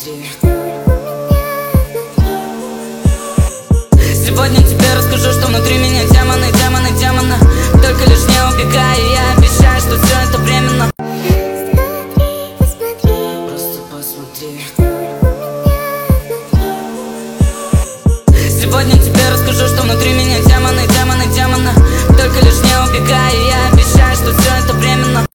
посмотри. Сегодня тебе расскажу, что внутри меня демоны, демоны, демоны. Только лишь не убегай, и я обещаю, что все это временно. Просто посмотри. Сегодня тебе